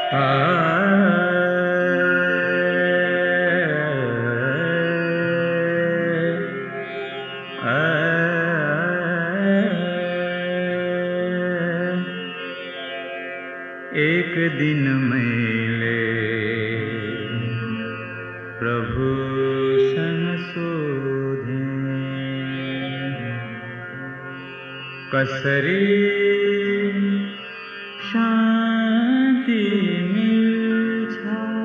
एक दिन मैले प्रभु सँग सोधें, कसरी शान्ति मिल्छ।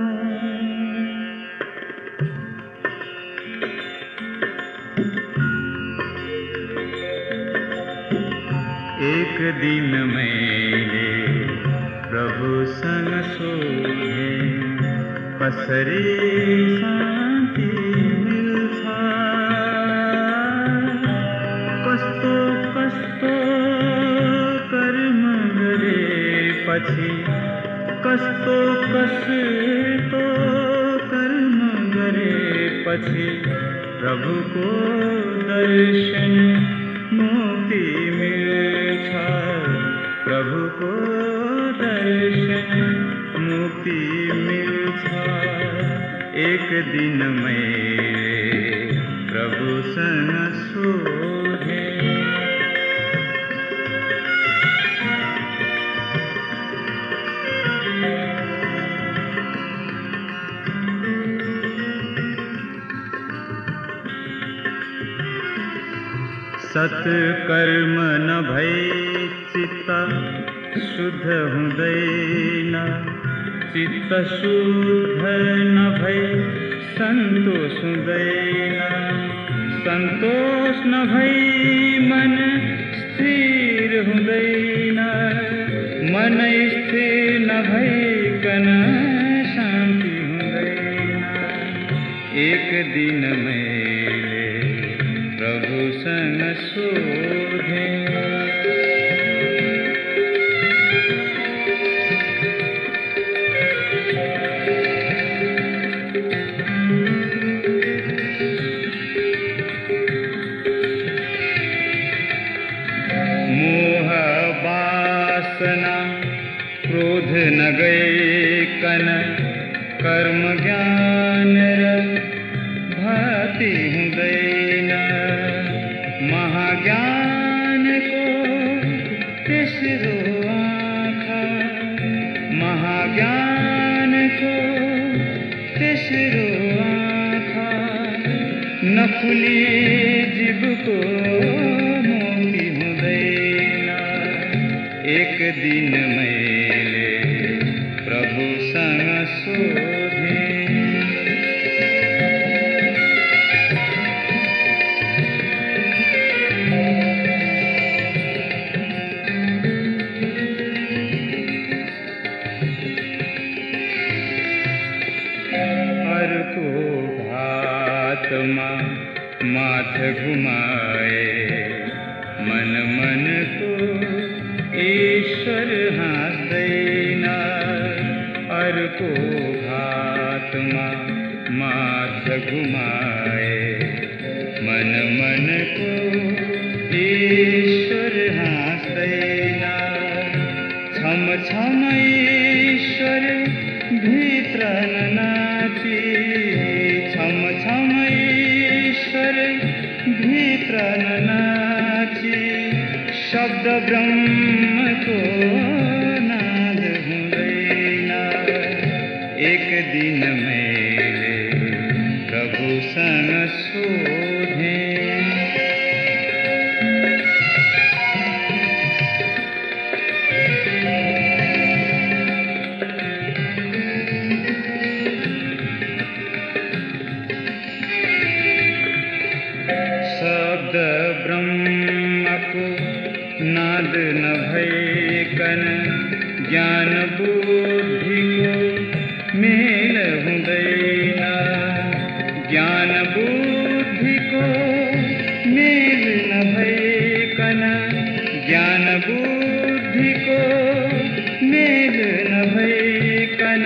एक दिन मैले प्रभुसँग सोधें, कसरी शान्ति मिल्छ। कस्तो कस्तो कर्म गरेपछि, कस्तो कस्तो कर्म गरेपछि प्रभुको दर्शन मुक्ति मिल्छ। प्रभुको दर्शन मुक्ति मिल्छ। एक दिन मैले प्रभुसँग सोधें, सत्कर्म नभई चित्त शुद्ध हुँदैन। चित्त शुद्ध नभई सन्तोष हुँदैन। सन्तोष नभई मन स्थिर हुँदैन। मन स्थिर नभइकन शान्ति हुँदैन। एक दिन मैले प्रभुसँग सोधें, मोह वासना क्रोध न गइकन कर्म ज्ञान र भक्ति हुँदैन। महाज्ञानको तेस्रो आँखा, महाज्ञानको तेस्रो आँखा नखुली जीवको मुक्ति हुँदैन। एक दिन मैले प्रभुसँग सोधें, अर्को घातमा माथ घुमाए मन मन को ईश्वर हाँस्दैन। अर्को घातमा माथ घुमाए मन मन को ईश्वर हाँस्दैन। छम छम ईश्वर भित्र नाची, छम छम ईश्वर भित्र नाची शब्द ब्रह्मको नाद हुँदैन। एक दिन मैले प्रभुसँग सोधें, शब्द ब्रह्मको नाद नभइकन ज्ञान बुद्धिको मेल हुँदैन। ज्ञान बुद्धिको मेल नभइकन, ज्ञान बुद्धिको मेल नभइकन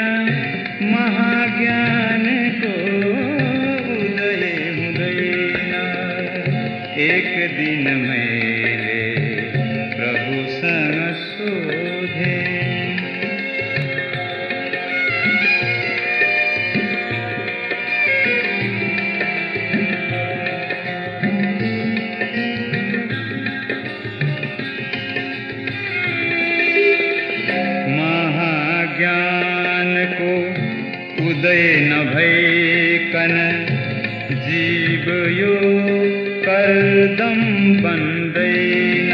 महाज्ञानको उदय हुँदैन। एक दिन मैले प्रभुसँग सोधें, उदय न भइकन जीव यो कर्दम बन्दैन।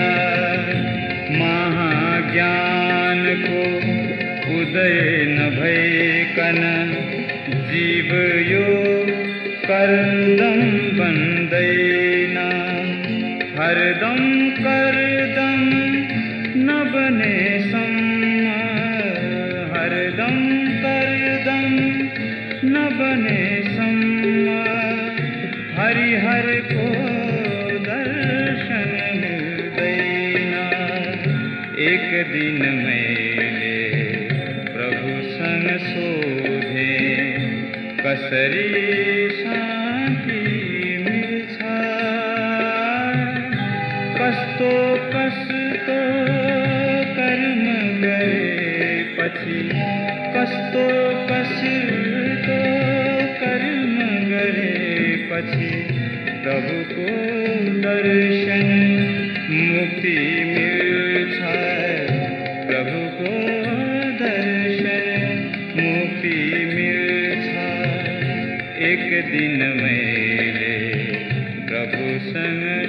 महाज्ञानको उदय न भइकन जीव यो कर्दम बन्दैन। हरदम कर्दम न बने सम्म, हरदम कर्दम न बने सम्म। हरिहर को दर्शन मिल्दैन। एक दिन मैले प्रभु सँग सोधे, कसरी शान्ति मिल्छ? कस्तो कस्तो कर्म गरेपछि, कस्तो कस्तो कर्म गरेपछि प्रभुको दर्शन मुक्ति मिल्छ। प्रभुको दर्शन मुक्ति मिल्छ। एक दिन मैले प्रभु सँग